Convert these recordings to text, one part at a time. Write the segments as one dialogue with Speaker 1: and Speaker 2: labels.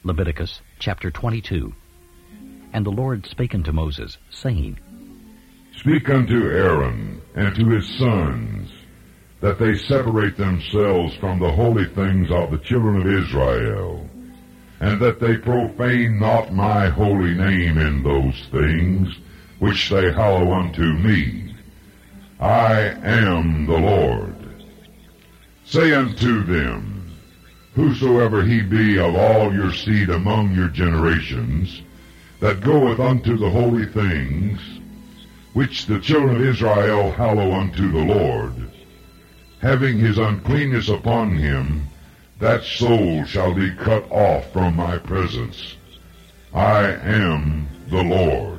Speaker 1: Leviticus chapter 22. And the Lord spake unto Moses, saying,
Speaker 2: Speak unto Aaron and to his sons, that they separate themselves from the holy things of the children of Israel, and that they profane not my holy name in those things which they hallow unto me. I am the Lord. Say unto them, Whosoever he be of all your seed among your generations, that goeth unto the holy things, which the children of Israel hallow unto the Lord, having his uncleanness upon him, that soul shall be cut off from my presence. I am the Lord.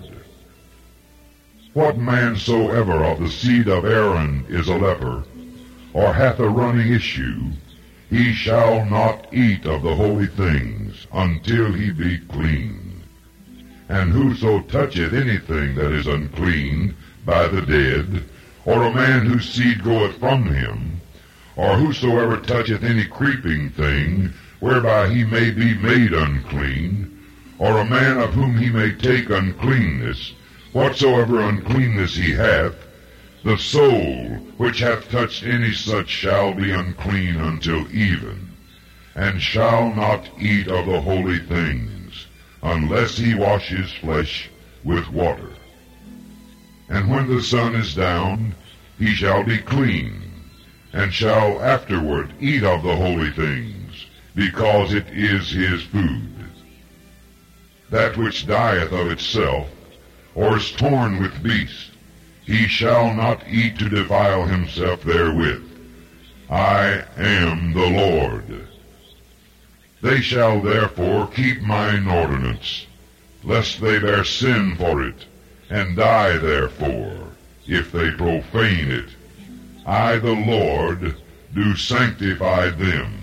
Speaker 2: What man soever of the seed of Aaron is a leper, or hath a running issue, he shall not eat of the holy things until he be clean. And whoso toucheth anything that is unclean by the dead, or a man whose seed goeth from him, or whosoever toucheth any creeping thing, whereby he may be made unclean, or a man of whom he may take uncleanness, whatsoever uncleanness he hath, the soul which hath touched any such shall be unclean until even, and shall not eat of the holy things, unless he wash his flesh with water. And when the sun is down, he shall be clean, and shall afterward eat of the holy things, because it is his food. That which dieth of itself, or is torn with beasts, he shall not eat to defile himself therewith. I am the Lord. They shall therefore keep mine ordinance, lest they bear sin for it, and die therefore, if they profane it. I, the Lord, do sanctify them.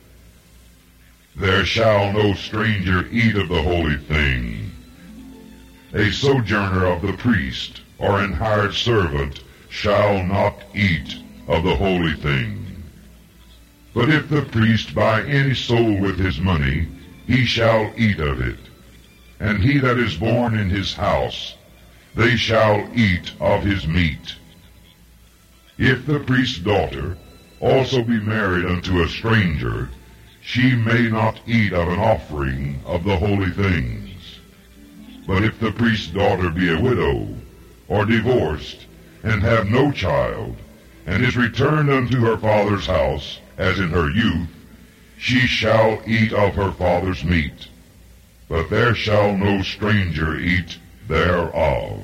Speaker 2: There shall no stranger eat of the holy thing. A sojourner of the priest, or an hired servant, shall not eat of the holy thing. But if the priest buy any soul with his money, he shall eat of it. And he that is born in his house, they shall eat of his meat. If the priest's daughter also be married unto a stranger, she may not eat of an offering of the holy things. But if the priest's daughter be a widow, or divorced, and have no child, and is returned unto her father's house, as in her youth, she shall eat of her father's meat, but there shall no stranger eat thereof.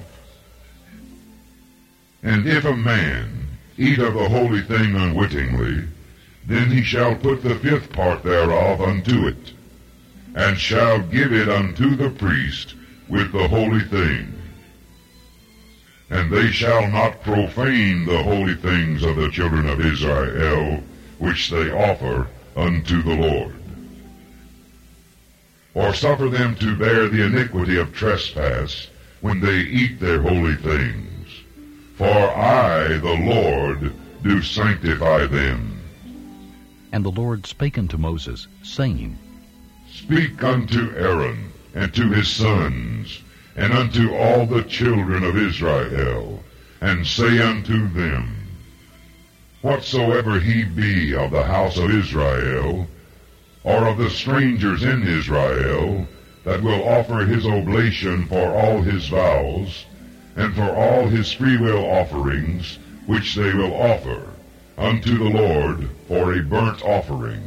Speaker 2: And if a man eat of the holy thing unwittingly, then he shall put the fifth part thereof unto it, and shall give it unto the priest with the holy thing. And they shall not profane the holy things of the children of Israel, which they offer unto the Lord, or suffer them to bear the iniquity of trespass when they eat their holy things. For I, the Lord, do sanctify them.
Speaker 1: And the Lord spake unto Moses, saying,
Speaker 2: Speak unto Aaron and to his sons, and unto all the children of Israel, and say unto them, Whatsoever he be of the house of Israel, or of the strangers in Israel, that will offer his oblation for all his vows, and for all his freewill offerings, which they will offer unto the Lord for a burnt offering,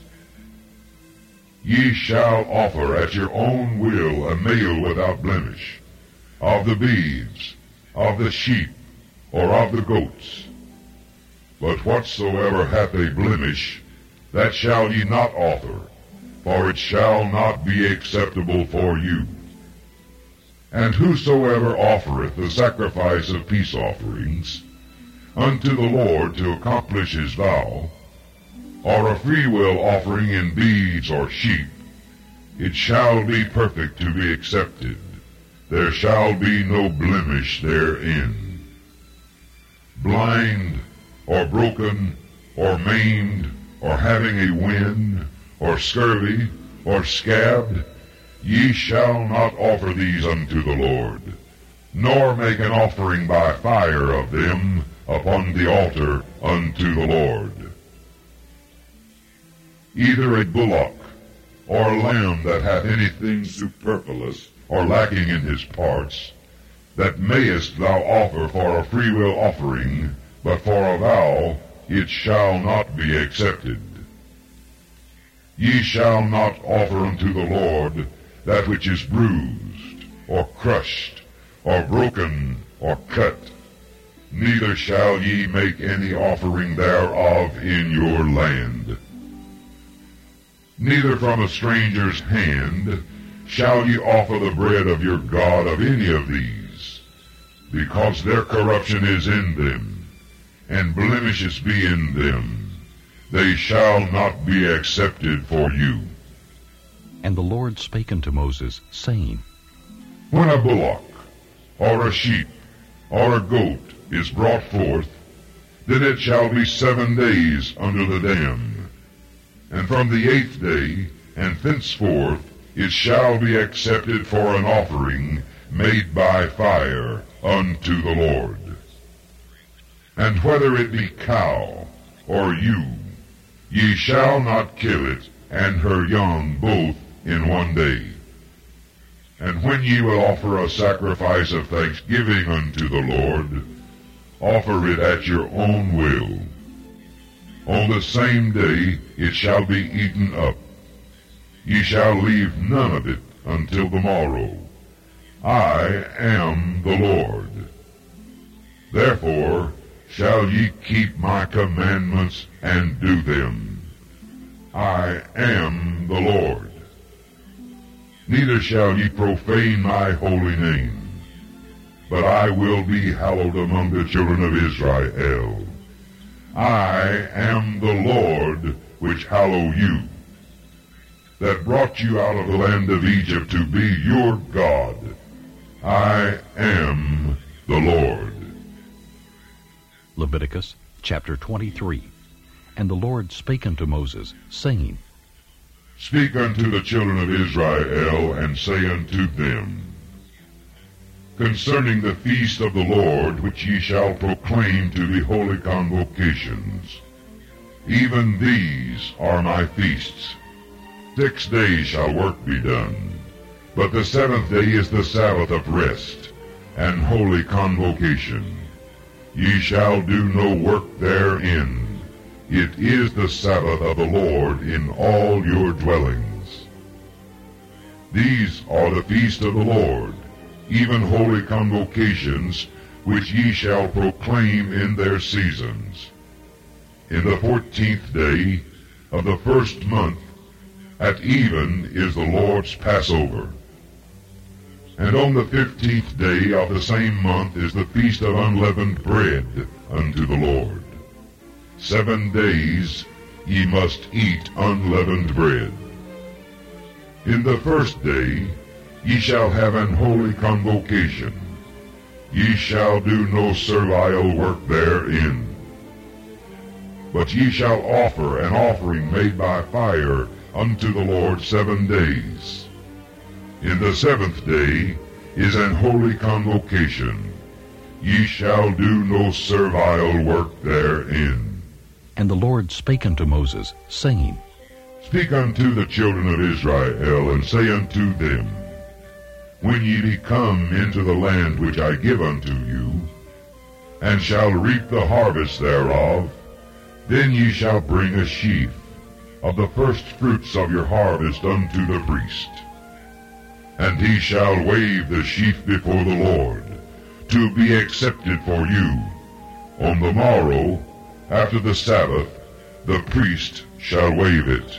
Speaker 2: ye shall offer at your own will a male without blemish, of the beeves, of the sheep, or of the goats. But whatsoever hath a blemish, that shall ye not offer, for it shall not be acceptable for you. And whosoever offereth the sacrifice of peace offerings unto the Lord to accomplish his vow, or a freewill offering in beeves or sheep, it shall be perfect to be accepted. There shall be no blemish therein. Blind, or broken, or maimed, or having a wind, or scurvy, or scabbed, ye shall not offer these unto the Lord, nor make an offering by fire of them upon the altar unto the Lord. Either a bullock or a lamb that hath anything superfluous or lacking in his parts, that mayest thou offer for a freewill offering, but for a vow it shall not be accepted. Ye shall not offer unto the Lord that which is bruised, or crushed, or broken, or cut, neither shall ye make any offering thereof in your land. Neither from a stranger's hand shall ye offer the bread of your God of any of these, because their corruption is in them, and blemishes be in them. They shall not be accepted for you.
Speaker 1: And the Lord spake unto Moses, saying,
Speaker 2: When a bullock, or a sheep, or a goat is brought forth, then it shall be 7 days under the dam. And from the 8th day, and thenceforth, it shall be accepted for an offering made by fire unto the Lord. And whether it be cow or ewe, ye shall not kill it and her young both in 1 day. And when ye will offer a sacrifice of thanksgiving unto the Lord, offer it at your own will. On the same day it shall be eaten up. Ye shall leave none of it until the morrow. I am the Lord. Therefore shall ye keep my commandments and do them. I am the Lord. Neither shall ye profane my holy name, but I will be hallowed among the children of Israel. I am the Lord which hallow you, that brought you out of the land of Egypt to be your God. I am the Lord.
Speaker 1: Leviticus chapter 23. And the Lord spake unto Moses, saying,
Speaker 2: Speak unto the children of Israel, and say unto them, Concerning the feast of the Lord, which ye shall proclaim to be holy convocations, even these are my feasts. 6 days shall work be done, but the 7th day is the Sabbath of rest, and holy convocation. Ye shall do no work therein. It is the Sabbath of the Lord in all your dwellings. These are the feasts of the Lord, even holy convocations, which ye shall proclaim in their seasons. In the 14th day of the 1st month, at even is the Lord's Passover. And on the 15th day of the same month is the feast of unleavened bread unto the Lord. 7 days ye must eat unleavened bread. In the 1st day ye shall have an holy convocation. Ye shall do no servile work therein. But ye shall offer an offering made by fire unto the Lord 7 days. In the 7th day is an holy convocation. Ye shall do no servile work therein.
Speaker 1: And the Lord spake unto Moses, saying,
Speaker 2: Speak unto the children of Israel, and say unto them, When ye be come into the land which I give unto you, and shall reap the harvest thereof, then ye shall bring a sheaf of the first fruits of your harvest unto the priest. And he shall wave the sheaf before the Lord, to be accepted for you. On the morrow, after the Sabbath, the priest shall wave it.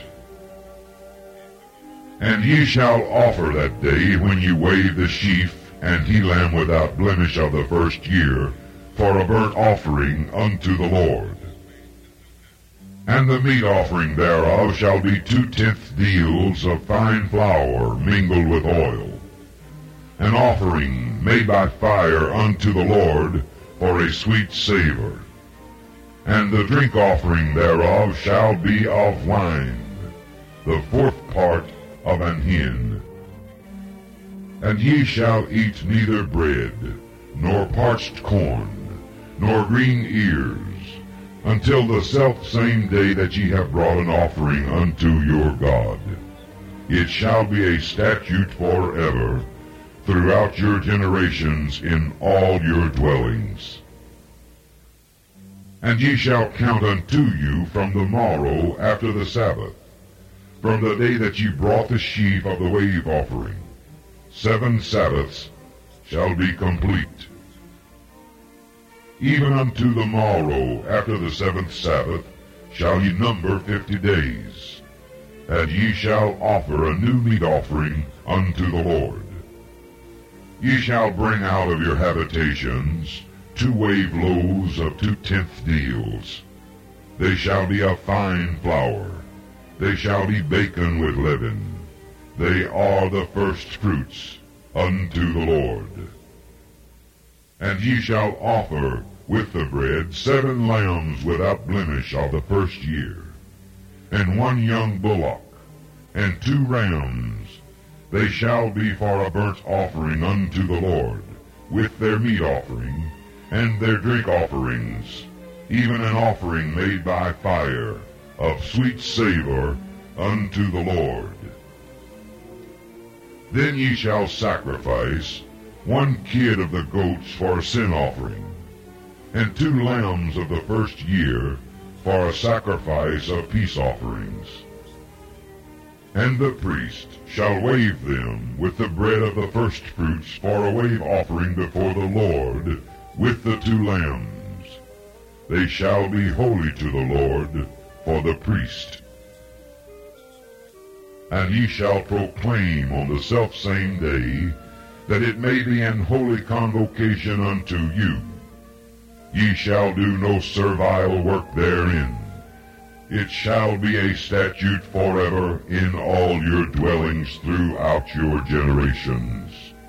Speaker 2: And ye shall offer that day when ye wave the sheaf and he lamb without blemish of the 1st year, for a burnt offering unto the Lord. And the meat offering thereof shall be 2/10 deals of fine flour mingled with oil, an offering made by fire unto the Lord for a sweet savor. And the drink offering thereof shall be of wine, the 4th part of an hin. And ye shall eat neither bread, nor parched corn, nor green ears, until the selfsame day that ye have brought an offering unto your God. It shall be a statute forever throughout your generations in all your dwellings. And ye shall count unto you from the morrow after the Sabbath, from the day that ye brought the sheaf of the wave offering. 7 Sabbaths shall be complete. Even unto the morrow after the 7th Sabbath shall ye number 50 days, and ye shall offer a new meat offering unto the Lord. Ye shall bring out of your habitations 2 wave loaves of 2/10 deals. They shall be of fine flour. They shall be baken with leaven. They are the first fruits unto the Lord. And ye shall offer with the bread 7 lambs without blemish of the first year, and 1 young bullock, and 2 rams. They shall be for a burnt offering unto the Lord, with their meat offering, and their drink offerings, even an offering made by fire, of sweet savor unto the Lord. Then ye shall sacrifice 1 kid of the goats for a sin offering, and 2 lambs of the first year for a sacrifice of peace offerings. And the priest shall wave them with the bread of the firstfruits for a wave offering before the Lord, with the 2 lambs. They shall be holy to the Lord for the priest. And ye shall proclaim on the selfsame day, that it may be an holy convocation unto you. Ye shall do no servile work therein. It shall be a statute forever in all your dwellings throughout your generations.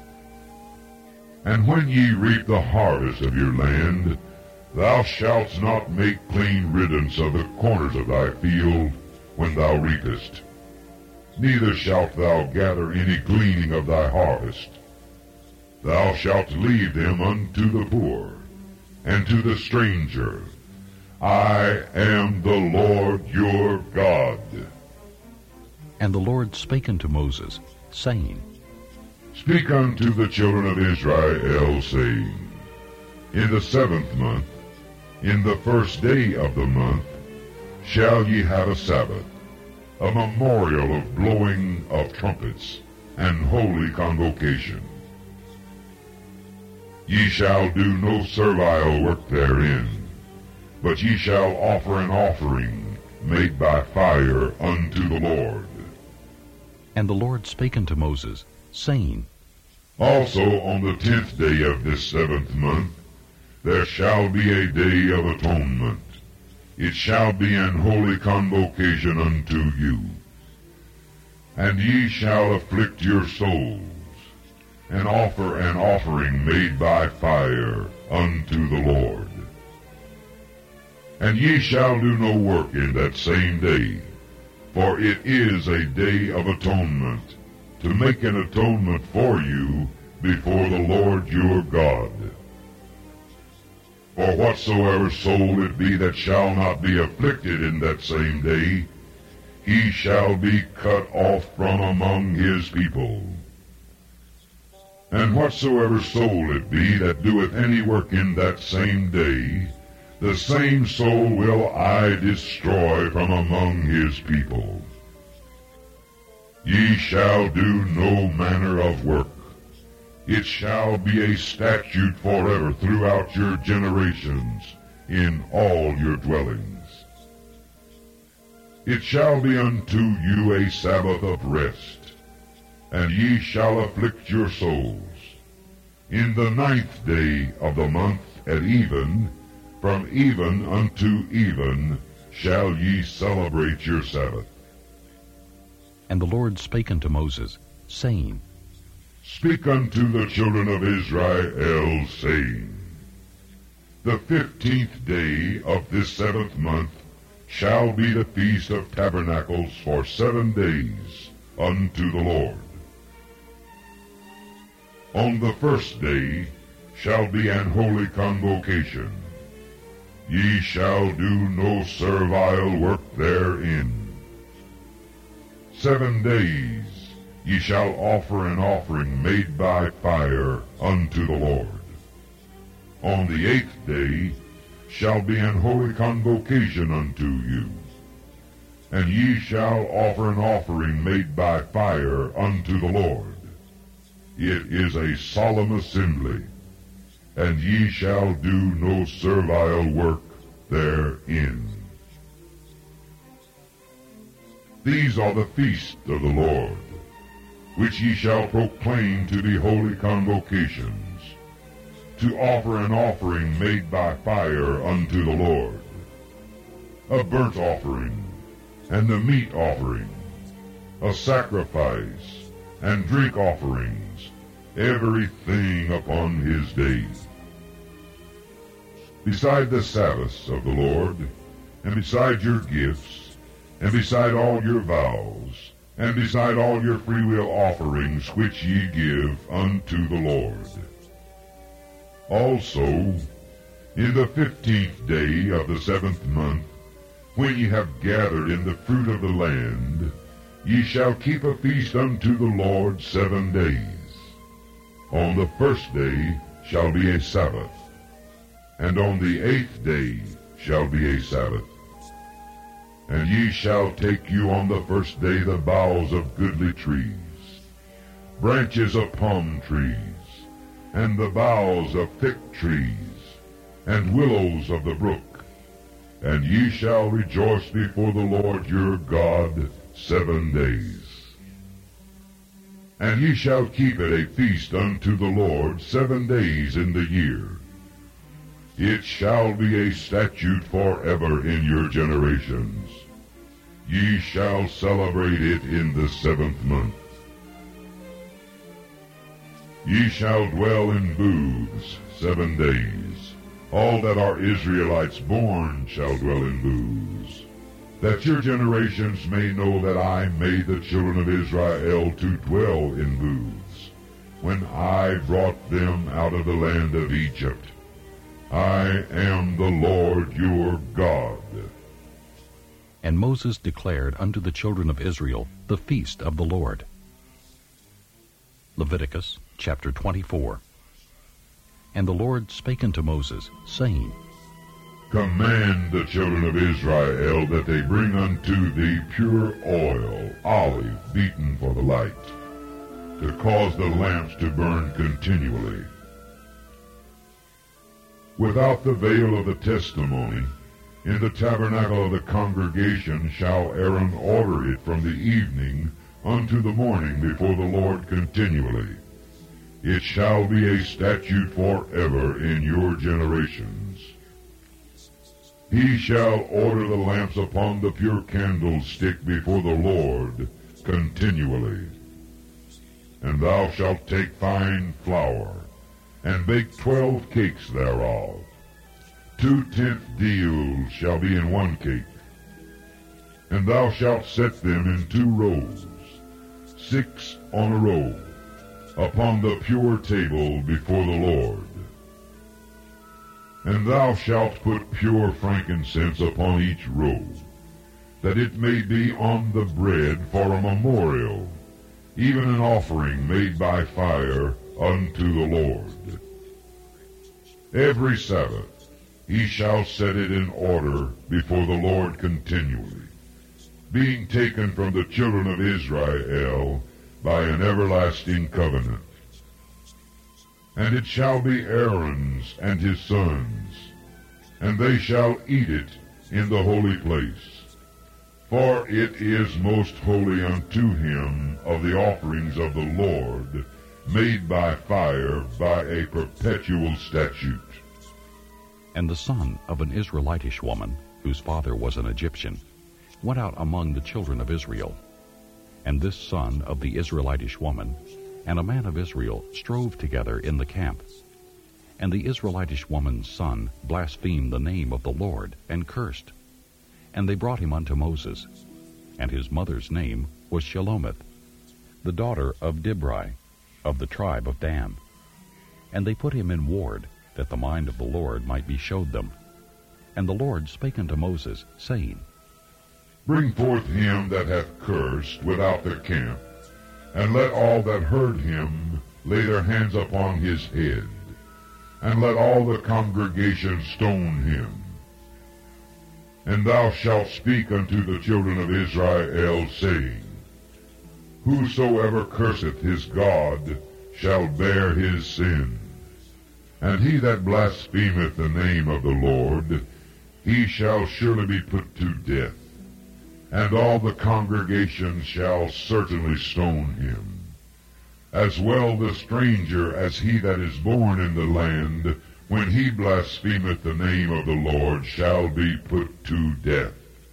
Speaker 2: And when ye reap the harvest of your land, thou shalt not make clean riddance of the corners of thy field when thou reapest. Neither shalt thou gather any gleaning of thy harvest. Thou shalt leave them unto the poor, and to the stranger. I am the Lord your God.
Speaker 1: And the Lord spake unto Moses, saying,
Speaker 2: Speak unto the children of Israel, saying, In the 7th month, in the first day of the month, shall ye have a Sabbath, a memorial of blowing of trumpets, and holy convocation. Ye shall do no servile work therein, but ye shall offer an offering made by fire unto the Lord.
Speaker 1: And the Lord spake unto Moses, saying,
Speaker 2: Also on the 10th day of this 7th month there shall be a day of atonement. It shall be an holy convocation unto you. And ye shall afflict your souls, and offer an offering made by fire unto the Lord. And ye shall do no work in that same day, for it is a day of atonement, to make an atonement for you before the Lord your God. For whatsoever soul it be that shall not be afflicted in that same day, he shall be cut off from among his people. And whatsoever soul it be that doeth any work in that same day, the same soul will I destroy from among his people. Ye shall do no manner of work. It shall be a statute forever throughout your generations in all your dwellings. It shall be unto you a Sabbath of rest, and ye shall afflict your souls. In the 9th day of the month at even, from even unto even, shall ye celebrate your Sabbath.
Speaker 1: And the Lord spake unto Moses, saying,
Speaker 2: Speak unto the children of Israel, saying, The 15th day of this 7th month shall be the Feast of Tabernacles for 7 days, unto the Lord. On the first day shall be an holy convocation. Ye shall do no servile work therein. 7 days ye shall offer an offering made by fire unto the Lord. On the 8th day shall be an holy convocation unto you. And ye shall offer an offering made by fire unto the Lord. It is a solemn assembly, and ye shall do no servile work therein. These are the feasts of the Lord, which ye shall proclaim to be holy convocations, to offer an offering made by fire unto the Lord, a burnt offering, and the meat offering, a sacrifice, and drink offerings, everything upon his days. Beside the Sabbaths of the Lord, and beside your gifts, and beside all your vows, and beside all your freewill offerings which ye give unto the Lord. Also, in the 15th day of the 7th month, when ye have gathered in the fruit of the land, ye shall keep a feast unto the Lord 7 days. On the first day shall be a Sabbath, and on the 8th day shall be a Sabbath. And ye shall take you on the first day the boughs of goodly trees, branches of palm trees, and the boughs of thick trees, and willows of the brook. And ye shall rejoice before the Lord your God 7 days. And ye shall keep it a feast unto the Lord 7 days in the year. It shall be a statute forever in your generations. Ye shall celebrate it in the 7th month. Ye shall dwell in booths 7 days. All that are Israelites born shall dwell in booths, that your generations may know that I made the children of Israel to dwell in booths, when I brought them out of the land of Egypt. I am the Lord your God.
Speaker 1: And Moses declared unto the children of Israel the feast of the Lord. Leviticus chapter 24. And the Lord spake unto Moses, saying,
Speaker 2: Command the children of Israel that they bring unto thee pure oil, olive beaten for the light, to cause the lamps to burn continually. Without the veil of the testimony, in the tabernacle of the congregation shall Aaron order it from the evening unto the morning before the Lord continually. It shall be a statute forever in your generations. He shall order the lamps upon the pure candlestick before the Lord continually. And thou shalt take fine flour, and bake 12 cakes thereof. 2 tenth deals shall be in 1 cake. And thou shalt set them in 2 rows, 6 on a row, upon the pure table before the Lord. And thou shalt put pure frankincense upon each row, that it may be on the bread for a memorial, even an offering made by fire unto the Lord. Every Sabbath he shall set it in order before the Lord continually, being taken from the children of Israel by an everlasting covenant. And it shall be Aaron's and his sons, and they shall eat it in the holy place. For it is most holy unto him of the offerings of the Lord, made by fire by a perpetual statute.
Speaker 1: And the son of an Israelitish woman, whose father was an Egyptian, went out among the children of Israel. And this son of the Israelitish woman and a man of Israel strove together in the camp. And the Israelitish woman's son blasphemed the name of the Lord, and cursed. And they brought him unto Moses. And his mother's name was Shelomith, the daughter of Dibri, of the tribe of Dan. And they put him in ward, that the mind of the Lord might be showed them. And the Lord spake unto Moses, saying,
Speaker 2: Bring forth him that hath cursed without the camp, and let all that heard him lay their hands upon his head, and let all the congregation stone him. And thou shalt speak unto the children of Israel, saying, Whosoever curseth his God shall bear his sin. And he that blasphemeth the name of the Lord, he shall surely be put to death. And all the congregation shall certainly stone him. As well the stranger as he that is born in the land, when he blasphemeth the name of the Lord, shall be put to death.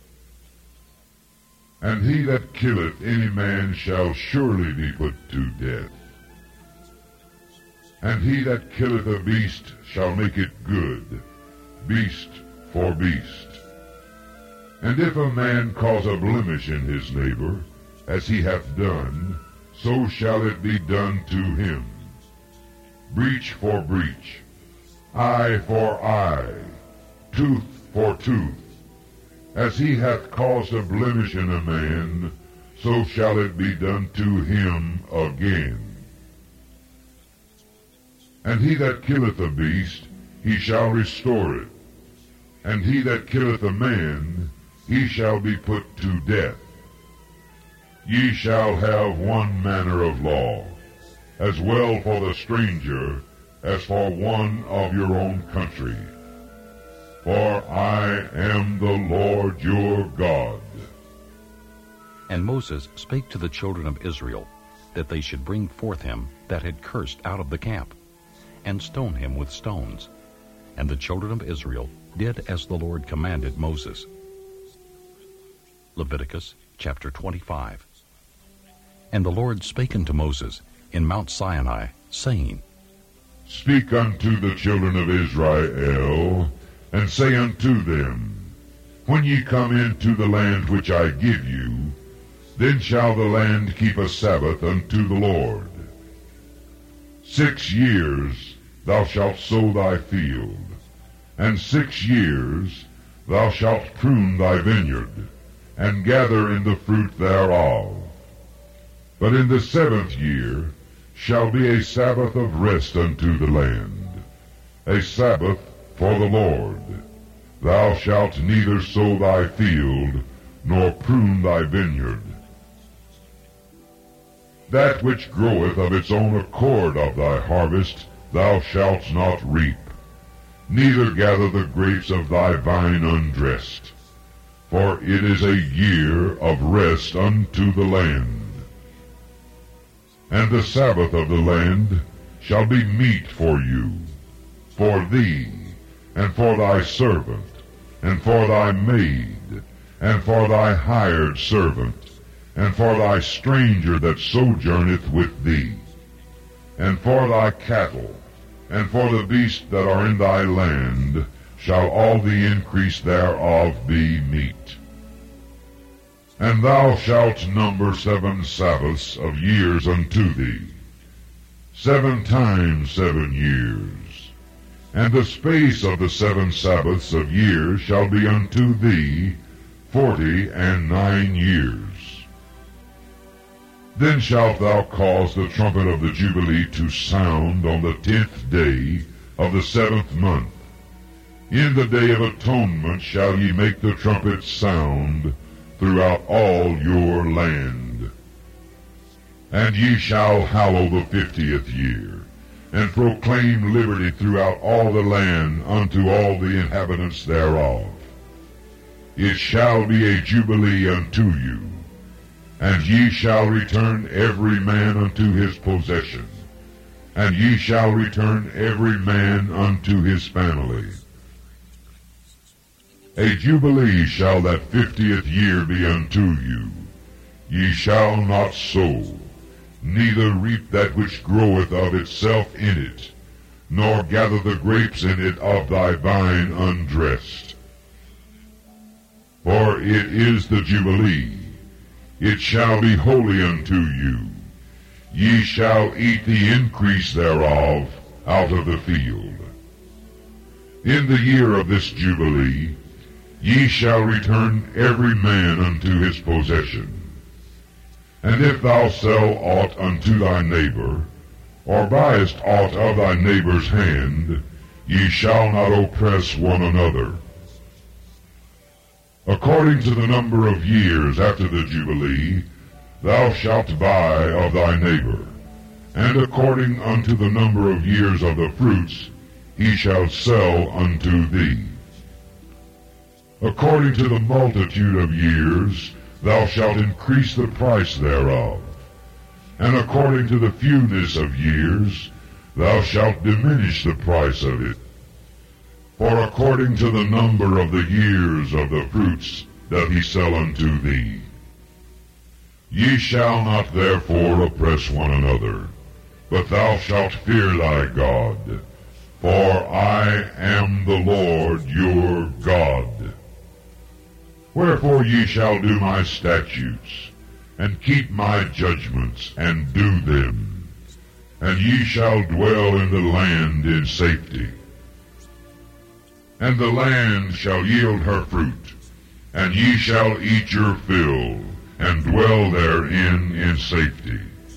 Speaker 2: And he that killeth any man shall surely be put to death. And he that killeth a beast shall make it good, beast for beast. And if a man cause a blemish in his neighbor, as he hath done, so shall it be done to him. Breach for breach, eye for eye, tooth for tooth. As he hath caused a blemish in a man, so shall it be done to him again. And he that killeth a beast, he shall restore it. And he that killeth a man, he shall be put to death. Ye shall have one manner of law, as well for the stranger as for one of your own country. For I am the Lord your God.
Speaker 1: And Moses spake to the children of Israel, that they should bring forth him that had cursed out of the camp, and stone him with stones. And the children of Israel did as the Lord commanded Moses. Leviticus chapter 25. And the Lord spake unto Moses in Mount Sinai, saying,
Speaker 2: Speak unto the children of Israel, and say unto them, When ye come into the land which I give you, then shall the land keep a Sabbath unto the Lord. 6 years thou shalt sow thy field, and 6 years thou shalt prune thy vineyard, and gather in the fruit thereof. But in the 7th year shall be a Sabbath of rest unto the land, a Sabbath for the Lord. Thou shalt neither sow thy field, nor prune thy vineyard. That which groweth of its own accord of thy harvest thou shalt not reap, neither gather the grapes of thy vine undressed. For it is a year of rest unto the land. And the Sabbath of the land shall be meat for you, for thee, and for thy servant, and for thy maid, and for thy hired servant, and for thy stranger that sojourneth with thee, and for thy cattle, and for the beasts that are in thy land, shall all the increase thereof be meat. And thou shalt number 7 Sabbaths of years unto thee, 7 times 7 years. And the space of the 7 Sabbaths of years shall be unto thee 49 years. Then shalt thou cause the trumpet of the Jubilee to sound on the 10th day of the 7th month. In the day of atonement shall ye make the trumpet sound throughout all your land. And ye shall hallow the 50th year, and proclaim liberty throughout all the land unto all the inhabitants thereof. It shall be a jubilee unto you, and ye shall return every man unto his possession, and ye shall return every man unto his family. A jubilee shall that 50th year be unto you. Ye shall not sow, neither reap that which groweth of itself in it, nor gather the grapes in it of thy vine undressed. For it is the jubilee, it shall be holy unto you. ye shall eat the increase thereof out of the field. In the year of this Jubilee ye shall return every man unto his possession. And if thou sell aught unto thy neighbor, or buyest aught of thy neighbor's hand, ye shall not oppress one another. According to the number of years after the Jubilee, thou shalt buy of thy neighbor, and according unto the number of years of the fruits, he shall sell unto thee. According to the multitude of years, thou shalt increase the price thereof, and according to the fewness of years, thou shalt diminish the price of it. For according to the number of the years of the fruits doth he sell unto thee. Ye shall not therefore oppress one another, but thou shalt fear thy God, for I am the Lord your God. Wherefore ye shall do my statutes, and keep my judgments, and do them, and ye shall dwell in the land in safety. And the land shall yield her fruit, and ye shall eat your fill, and dwell therein in safety.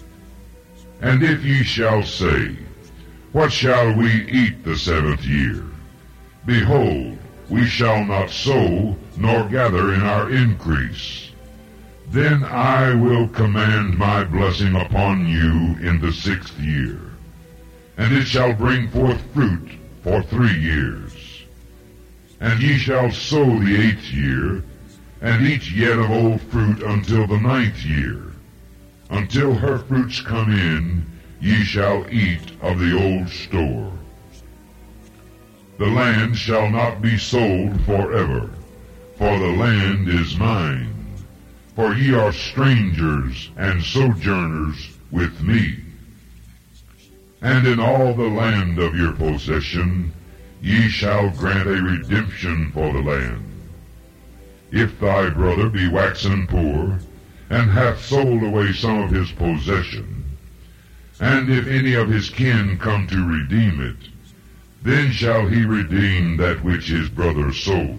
Speaker 2: And if ye shall say, what shall we eat the 7th year? Behold, we shall not sow, nor gather in our increase. Then I will command my blessing upon you in the 6th year, and it shall bring forth fruit for 3 years. And ye shall sow the 8th year, and eat yet of old fruit until the 9th year. Until her fruits come in, ye shall eat of the old store. The land shall not be sold forever, for the land is mine. For ye are strangers and sojourners with me. And in all the land of your possession ye shall grant a redemption for the land. If thy brother be waxen poor, and hath sold away some of his possession, and if any of his kin come to redeem it, then shall he redeem that which his brother sold.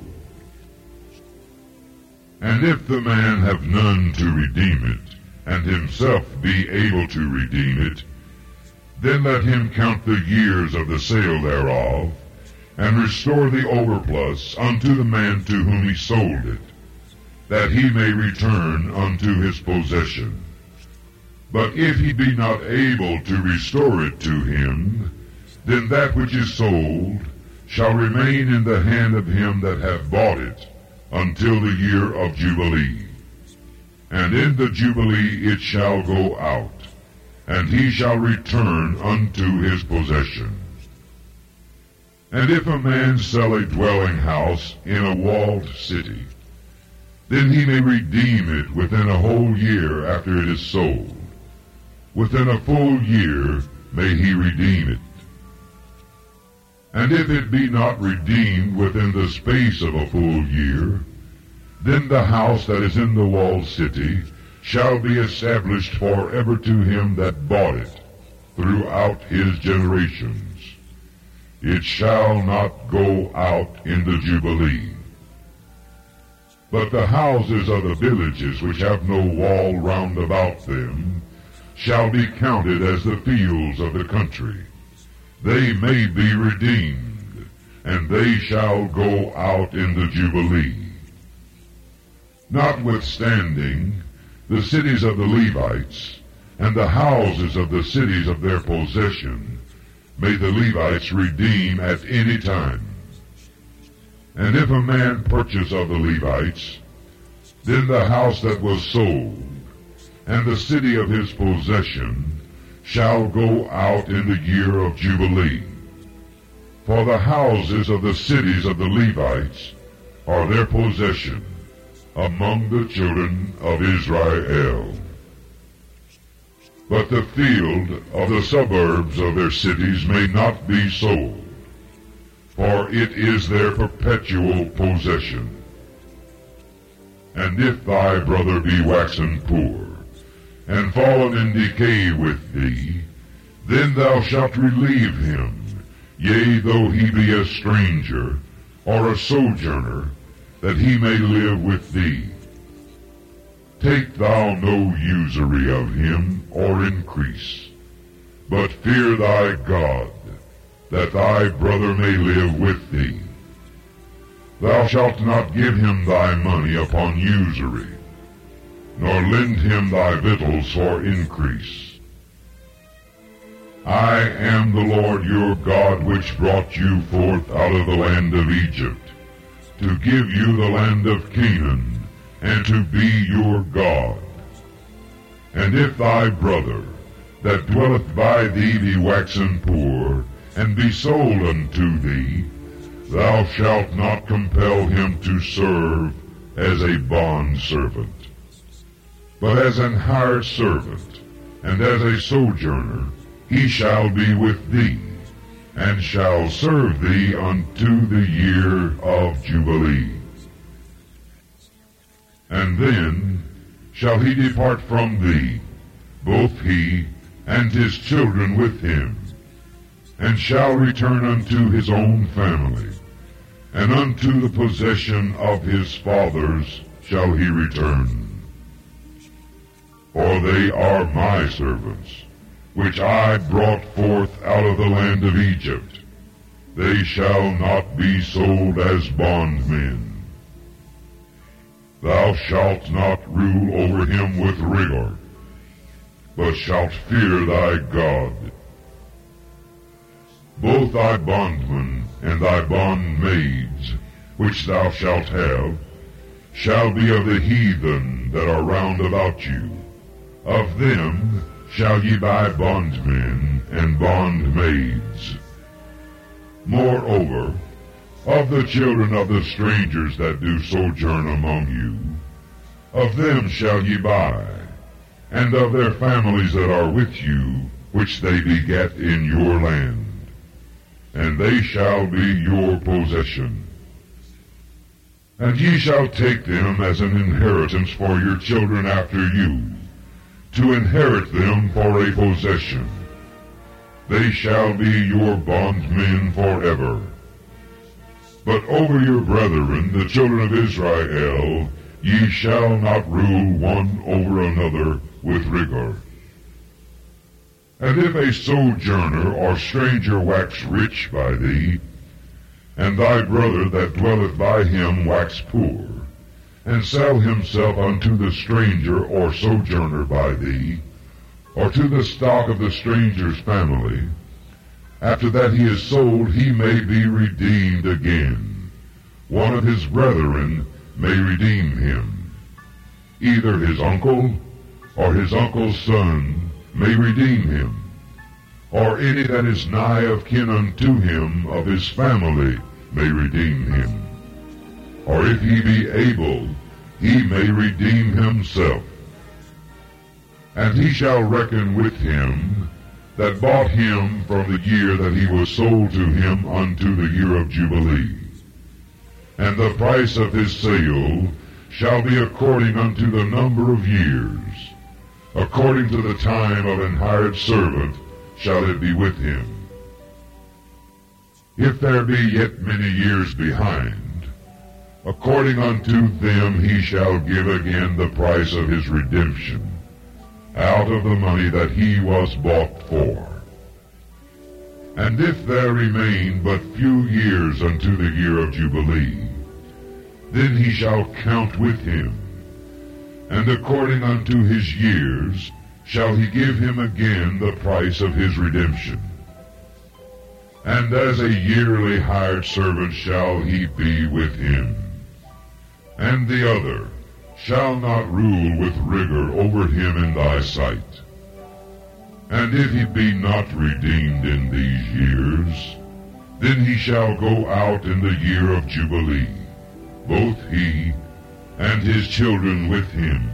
Speaker 2: And if the man have none to redeem it, and himself be able to redeem it, then let him count the years of the sale thereof, and restore the overplus unto the man to whom he sold it, that he may return unto his possession. But if he be not able to restore it to him, then that which is sold shall remain in the hand of him that hath bought it until the year of Jubilee. And in the Jubilee it shall go out, and he shall return unto his possession. And if a man sell a dwelling house in a walled city, then he may redeem it within a whole year after it is sold. Within a full year may he redeem it. And if it be not redeemed within the space of a full year, then the house that is in the walled city shall be established forever to him that bought it throughout his generations. It shall not go out in the Jubilee. But the houses of the villages which have no wall round about them shall be counted as the fields of the country. They may be redeemed, and they shall go out in the Jubilee. Notwithstanding, the cities of the Levites, and the houses of the cities of their possession, may the Levites redeem at any time. And if a man purchase of the Levites, then the house that was sold, and the city of his possession, shall go out in the year of Jubilee. For the houses of the cities of the Levites are their possession among the children of Israel. But the field of the suburbs of their cities may not be sold, for it is their perpetual possession. And if thy brother be waxen poor, and fallen in decay with thee, then thou shalt relieve him, yea, though he be a stranger, or a sojourner, that he may live with thee. Take thou no usury of him, or increase, but fear thy God, that thy brother may live with thee. Thou shalt not give him thy money upon usury, nor lend him thy victuals for increase. I am the Lord your God, which brought you forth out of the land of Egypt, to give you the land of Canaan, and to be your God. And if thy brother, that dwelleth by thee, be waxen poor, and be sold unto thee, thou shalt not compel him to serve as a bondservant, but as an hired servant, and as a sojourner, he shall be with thee, and shall serve thee unto the year of Jubilee. And then shall he depart from thee, both he and his children with him, and shall return unto his own family, and unto the possession of his fathers shall he return. For they are my servants, which I brought forth out of the land of Egypt. They shall not be sold as bondmen. Thou shalt not rule over him with rigor, but shalt fear thy God. Both thy bondmen and thy bondmaids, which thou shalt have, shall be of the heathen that are round about you. Of them shall ye buy bondmen and bondmaids. Moreover, of the children of the strangers that do sojourn among you, of them shall ye buy, and of their families that are with you, which they beget in your land, and they shall be your possession. And ye shall take them as an inheritance for your children after you, to inherit them for a possession. They shall be your bondmen forever. But over your brethren, the children of Israel, ye shall not rule one over another with rigor. And if a sojourner or stranger wax rich by thee, and thy brother that dwelleth by him wax poor, and sell himself unto the stranger or sojourner by thee, or to the stock of the stranger's family, after that he is sold, he may be redeemed again. One of his brethren may redeem him. Either his uncle or his uncle's son may redeem him, or any that is nigh of kin unto him of his family may redeem him. Or if he be able, he may redeem himself. And he shall reckon with him that bought him from the year that he was sold to him unto the year of Jubilee. And the price of his sale shall be according unto the number of years. According to the time of an hired servant shall it be with him. If there be yet many years behind, according unto them he shall give again the price of his redemption, out of the money that he was bought for. And if there remain but few years unto the year of Jubilee, then he shall count with him, and according unto his years shall he give him again the price of his redemption. And as a yearly hired servant shall he be with him. And the other shall not rule with rigor over him in thy sight. And if he be not redeemed in these years, then he shall go out in the year of Jubilee, both he and his children with him.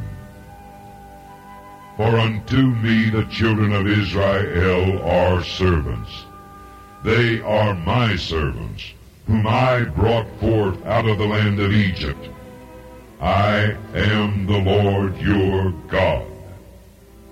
Speaker 2: For unto me the children of Israel are servants. They are my servants, whom I brought forth out of the land of Egypt. I am the Lord your God.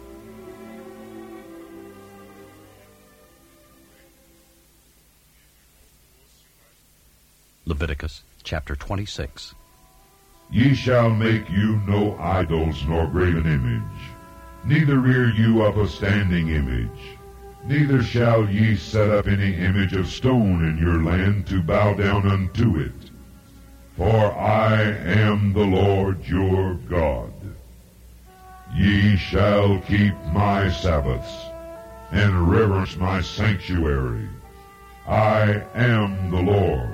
Speaker 3: Leviticus chapter 26.
Speaker 2: Ye shall make you no idols nor graven image, neither rear you up a standing image, neither shall ye set up any image of stone in your land to bow down unto it. For I am the Lord your God. Ye shall keep my Sabbaths, and reverence my sanctuary. I am the Lord.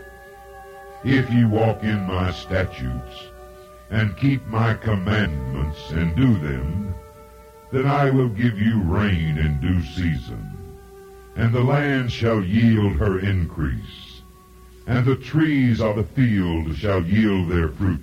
Speaker 2: If ye walk in my statutes, and keep my commandments, and do them, then I will give you rain in due season, and the land shall yield her increase, and the trees of the field shall yield their fruit.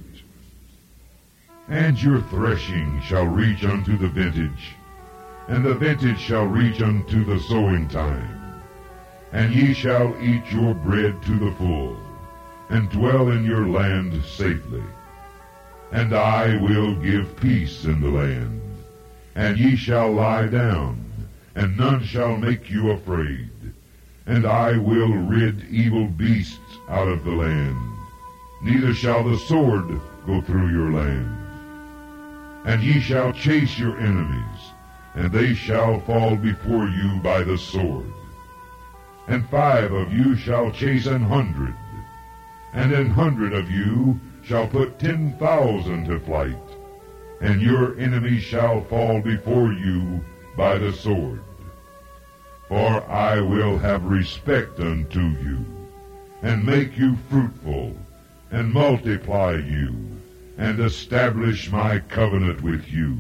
Speaker 2: And your threshing shall reach unto the vintage, and the vintage shall reach unto the sowing time. And ye shall eat your bread to the full, and dwell in your land safely. And I will give peace in the land, and ye shall lie down, and none shall make you afraid. And I will rid evil beasts out of the land, neither shall the sword go through your land. And ye shall chase your enemies, and they shall fall before you by the sword. And 5 of you shall chase 100, and 100 of you shall put 10,000 to flight, and your enemies shall fall before you by the sword. For I will have respect unto you, and make you fruitful, and multiply you, and establish my covenant with you.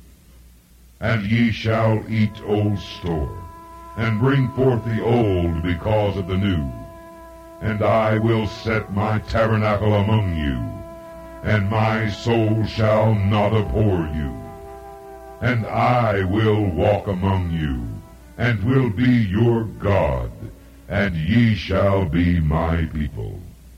Speaker 2: And ye shall eat old store, and bring forth the old because of the new. And I will set my tabernacle among you, and my soul shall not abhor you. And I will walk among you, and will be your God, and ye shall be my people.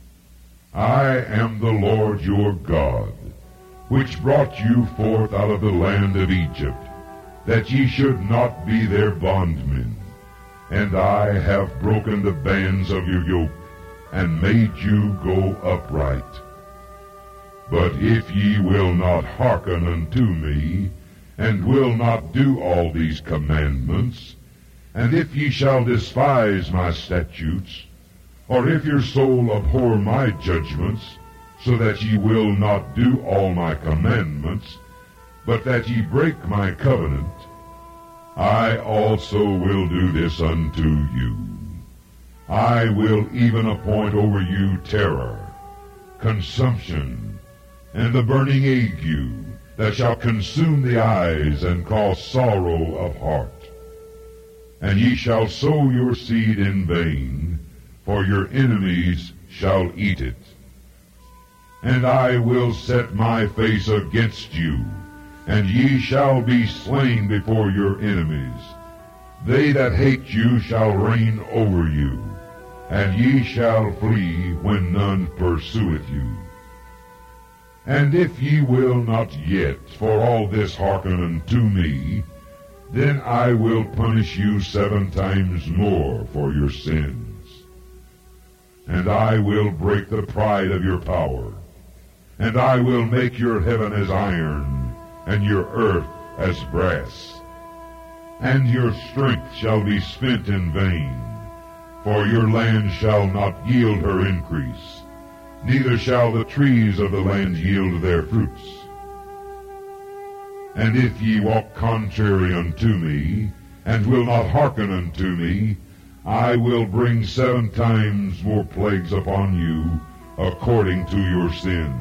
Speaker 2: I am the Lord your God, which brought you forth out of the land of Egypt, that ye should not be their bondmen. And I have broken the bands of your yoke, and made you go upright. But if ye will not hearken unto me, and will not do all these commandments, and if ye shall despise my statutes, or if your soul abhor my judgments, so that ye will not do all my commandments, but that ye break my covenant, I also will do this unto you. I will even appoint over you terror, consumption, and the burning ague, that shall consume the eyes and cause sorrow of heart. And ye shall sow your seed in vain, for your enemies shall eat it. And I will set my face against you, and ye shall be slain before your enemies. They that hate you shall reign over you, and ye shall flee when none pursueth you. And if ye will not yet for all this hearken unto me, then I will punish you 7 times more for your sins. And I will break the pride of your power, and I will make your heaven as iron, and your earth as brass. And your strength shall be spent in vain, for your land shall not yield her increase, neither shall the trees of the land yield their fruits. And if ye walk contrary unto me, and will not hearken unto me, I will bring 7 times more plagues upon you, according to your sins.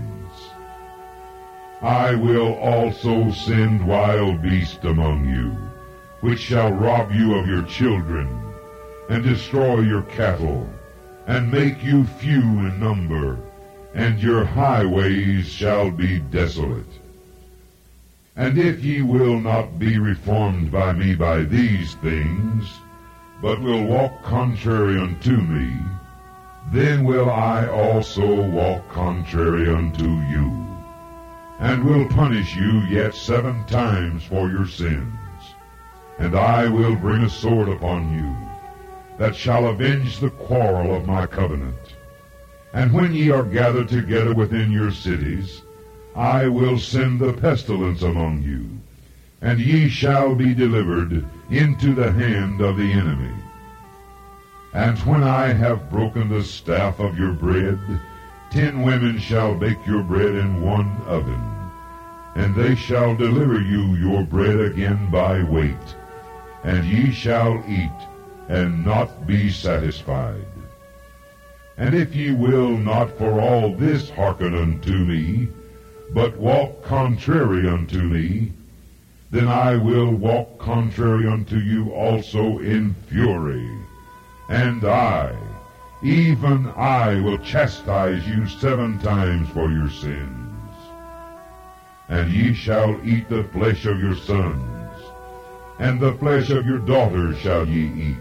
Speaker 2: I will also send wild beasts among you, which shall rob you of your children, and destroy your cattle, and make you few in number, and your highways shall be desolate. And if ye will not be reformed by me by these things, but will walk contrary unto me, then will I also walk contrary unto you, and will punish you yet 7 times for your sins. And I will bring a sword upon you, that shall avenge the quarrel of my covenant. And when ye are gathered together within your cities, I will send the pestilence among you, and ye shall be delivered into the hand of the enemy. And when I have broken the staff of your bread, 10 women shall bake your bread in one oven, and they shall deliver you your bread again by weight, and ye shall eat, and not be satisfied. And if ye will not for all this hearken unto me, but walk contrary unto me, then I will walk contrary unto you also in fury, and I, even I, will chastise you 7 times for your sins. And ye shall eat the flesh of your sons, and the flesh of your daughters shall ye eat.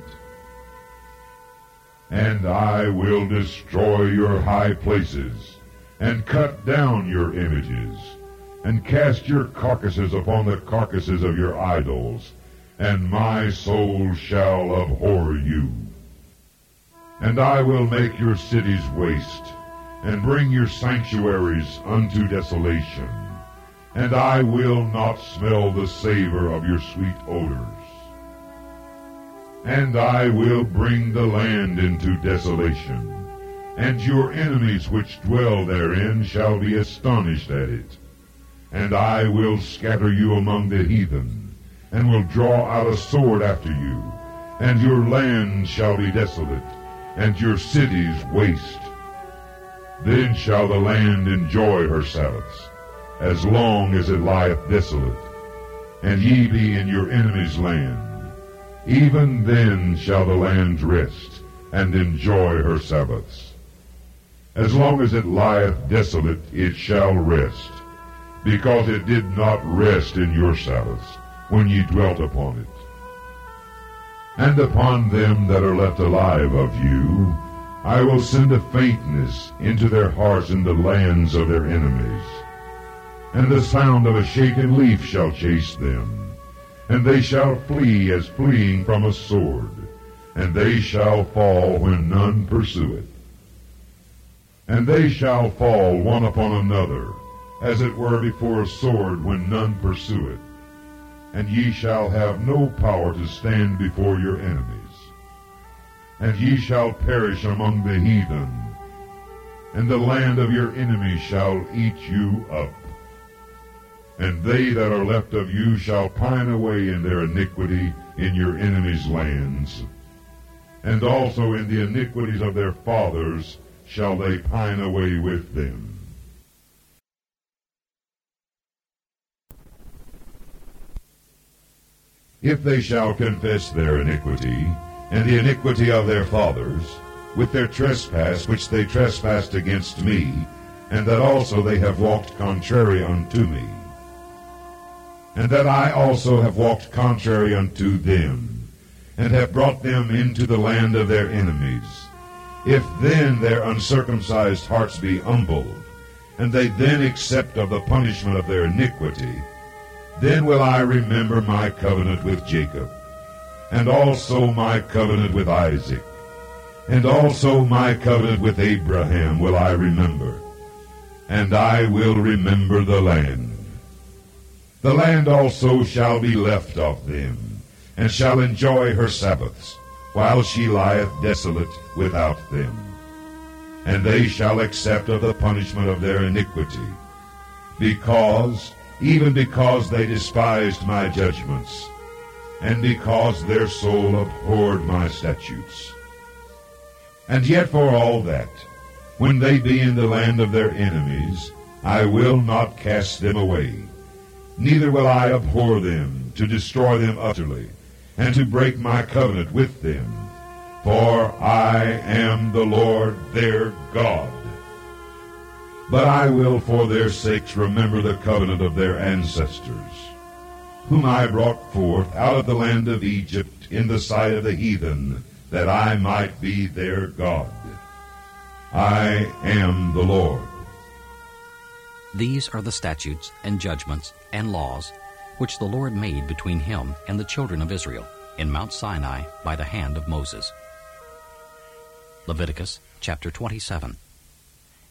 Speaker 2: And I will destroy your high places, and cut down your images, and cast your carcasses upon the carcasses of your idols, and my soul shall abhor you. And I will make your cities waste, and bring your sanctuaries unto desolation, and I will not smell the savor of your sweet odors. And I will bring the land into desolation, and your enemies which dwell therein shall be astonished at it. And I will scatter you among the heathen, and will draw out a sword after you, and your land shall be desolate, and your cities waste. Then shall the land enjoy her Sabbaths, as long as it lieth desolate, and ye be in your enemy's land. Even then shall the land rest, and enjoy her Sabbaths. As long as it lieth desolate, it shall rest, because it did not rest in your Sabbaths, when ye dwelt upon it. And upon them that are left alive of you, I will send a faintness into their hearts in the lands of their enemies. And the sound of a shaken leaf shall chase them, and they shall flee as fleeing from a sword, and they shall fall when none pursueth. And they shall fall one upon another, as it were before a sword when none pursueth. And ye shall have no power to stand before your enemies. And ye shall perish among the heathen, and the land of your enemies shall eat you up. And they that are left of you shall pine away in their iniquity in your enemies' lands. And also in the iniquities of their fathers shall they pine away with them. If they shall confess their iniquity, and the iniquity of their fathers, with their trespass which they trespassed against me, and that also they have walked contrary unto me, and that I also have walked contrary unto them, and have brought them into the land of their enemies. If then their uncircumcised hearts be humbled, and they then accept of the punishment of their iniquity, then will I remember my covenant with Jacob, and also my covenant with Isaac, and also my covenant with Abraham will I remember, and I will remember the land. The land also shall be left of them, and shall enjoy her Sabbaths, while she lieth desolate without them. And they shall accept of the punishment of their iniquity, even because they despised my judgments, and because their soul abhorred my statutes. And yet for all that, when they be in the land of their enemies, I will not cast them away, neither will I abhor them, to destroy them utterly, and to break my covenant with them. For I am the Lord their God. But I will for their sakes remember the covenant of their ancestors, whom I brought forth out of the land of Egypt in the sight of the heathen, that I might be their God. I am the Lord.
Speaker 3: These are the statutes and judgments and laws which the Lord made between him and the children of Israel in Mount Sinai by the hand of Moses. Leviticus chapter 27.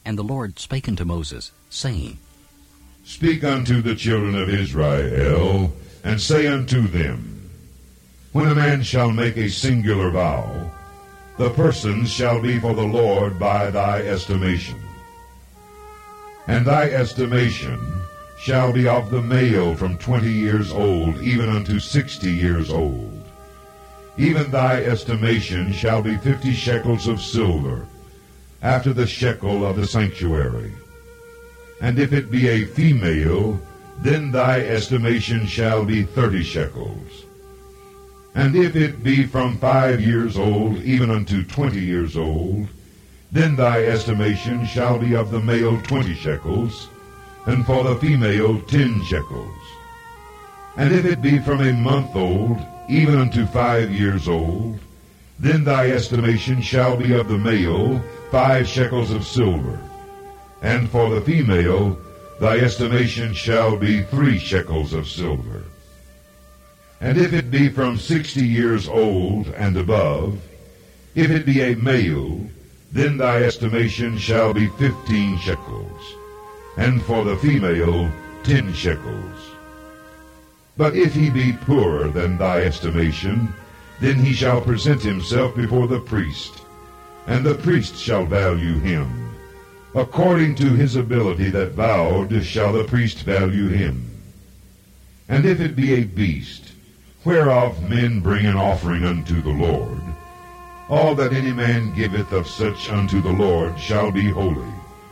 Speaker 3: And the Lord spake unto Moses, saying,
Speaker 2: Speak unto the children of Israel, and say unto them, When a man shall make a singular vow, the persons shall be for the Lord by thy estimation. And thy estimation shall be of the male from 20 years old even unto 60 years old. Even thy estimation shall be 50 shekels of silver, after the shekel of the sanctuary. And if it be a female, then thy estimation shall be 30 shekels. And if it be from 5 years old even unto 20 years old, then thy estimation shall be of the male 20 shekels, and for the female 10 shekels. And if it be from a month old even unto 5 years old, then thy estimation shall be of the male 5 shekels of silver, and for the female thy estimation shall be 3 shekels of silver. And if it be from 60 years old and above, if it be a male, then thy estimation shall be 15 shekels, and for the female 10 shekels. But if he be poorer than thy estimation, then he shall present himself before the priest, and the priest shall value him. According to his ability that vowed shall the priest value him. And if it be a beast, whereof men bring an offering unto the Lord, all that any man giveth of such unto the Lord shall be holy.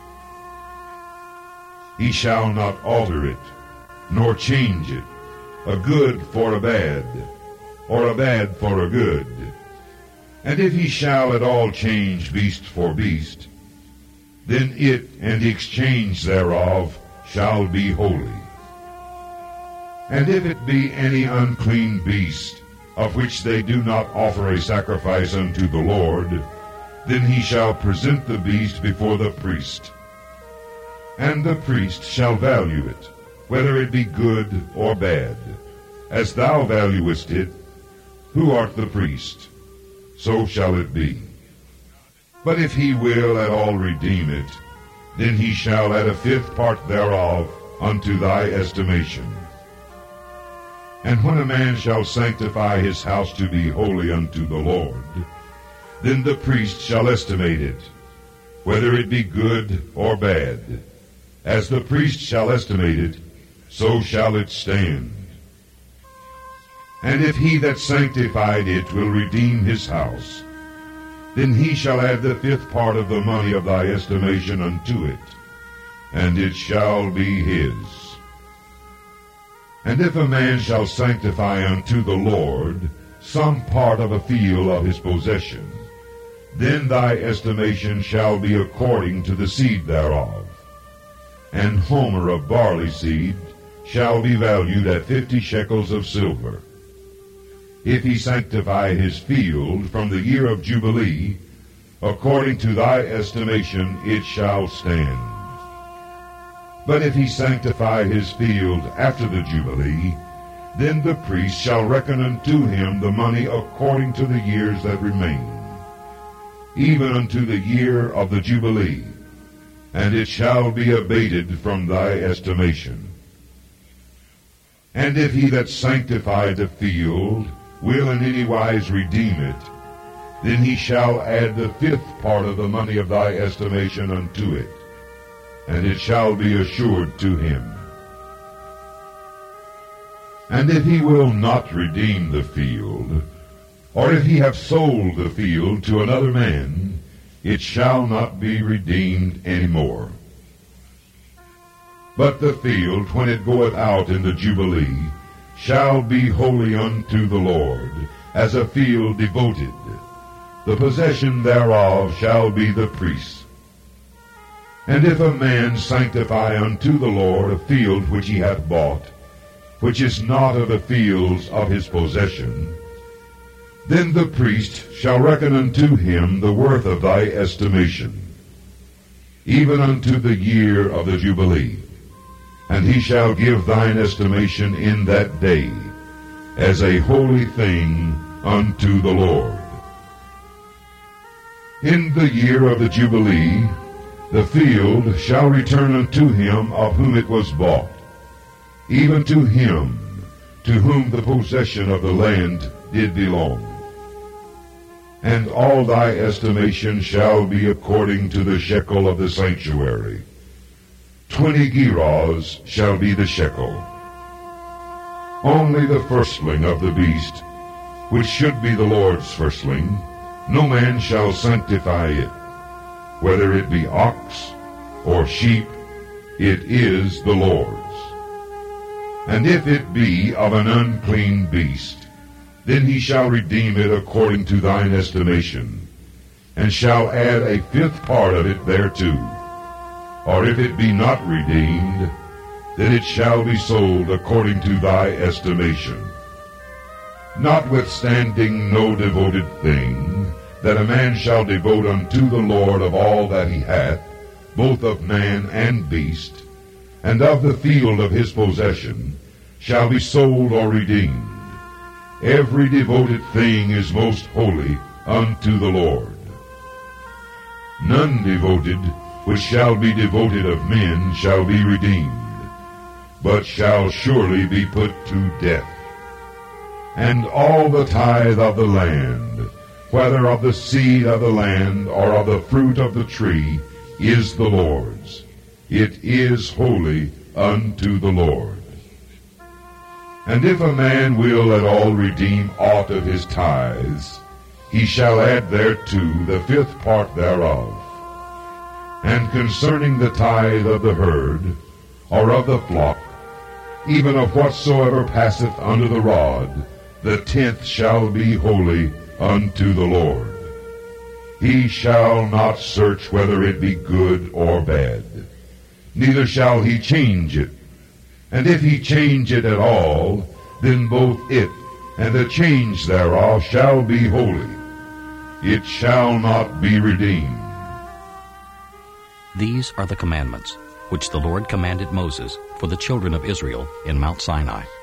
Speaker 2: He shall not alter it, nor change it, a good for a bad, or a bad for a good. And if he shall at all change beast for beast, then it and the exchange thereof shall be holy. And if it be any unclean beast, of which they do not offer a sacrifice unto the Lord, then he shall present the beast before the priest. And the priest shall value it, whether it be good or bad. As thou valuest it, who art the priest, so shall it be. But if he will at all redeem it, then he shall add a 5th part thereof unto thy estimation. And when a man shall sanctify his house to be holy unto the Lord, then the priest shall estimate it, whether it be good or bad. As the priest shall estimate it, so shall it stand. And if he that sanctified it will redeem his house, then he shall add the 5th part of the money of thy estimation unto it, and it shall be his. And if a man shall sanctify unto the Lord some part of a field of his possession, then thy estimation shall be according to the seed thereof. An homer of barley seed shall be valued at 50 shekels of silver. If he sanctify his field from the year of Jubilee, according to thy estimation it shall stand. But if he sanctify his field after the Jubilee, then the priest shall reckon unto him the money according to the years that remain, even unto the year of the Jubilee, and it shall be abated from thy estimation. And if he that sanctified the field will in any wise redeem it, then he shall add the 5th part of the money of thy estimation unto it, and it shall be assured to him. And if he will not redeem the field, or if he have sold the field to another man, it shall not be redeemed any more. But the field, when it goeth out in the Jubilee, shall be holy unto the Lord, as a field devoted. The possession thereof shall be the priest's. And if a man sanctify unto the Lord a field which he hath bought, which is not of the fields of his possession, then the priest shall reckon unto him the worth of thy estimation, even unto the year of the Jubilee. And he shall give thine estimation in that day, as a holy thing unto the Lord. In the year of the Jubilee, The field shall return unto him of whom it was bought, even to him to whom the possession of the land did belong. And all thy estimation shall be according to the shekel of the sanctuary. 20 gerahs shall be the shekel. Only the firstling of the beast, which should be the Lord's firstling, no man shall sanctify it. Whether it be ox or sheep, it is the Lord's. And if it be of an unclean beast, then he shall redeem it according to thine estimation, and shall add a 5th part of it thereto. Or if it be not redeemed, then it shall be sold according to thy estimation. Notwithstanding no devoted thing, that a man shall devote unto the Lord of all that he hath, both of man and beast, and of the field of his possession, shall be sold or redeemed. Every devoted thing is most holy unto the Lord. None devoted which shall be devoted of men shall be redeemed, but shall surely be put to death. And all the tithe of the land, whether of the seed of the land or of the fruit of the tree, is the Lord's. It is holy unto the Lord. And if a man will at all redeem aught of his tithes, he shall add thereto the 5th part thereof. And concerning the tithe of the herd, or of the flock, even of whatsoever passeth under the rod, the 10th shall be holy unto the Lord. He shall not search whether it be good or bad, neither shall he change it. And if he change it at all, then both it and the change thereof shall be holy. It shall not be redeemed.
Speaker 3: These are the commandments which the Lord commanded Moses for the children of Israel in Mount Sinai.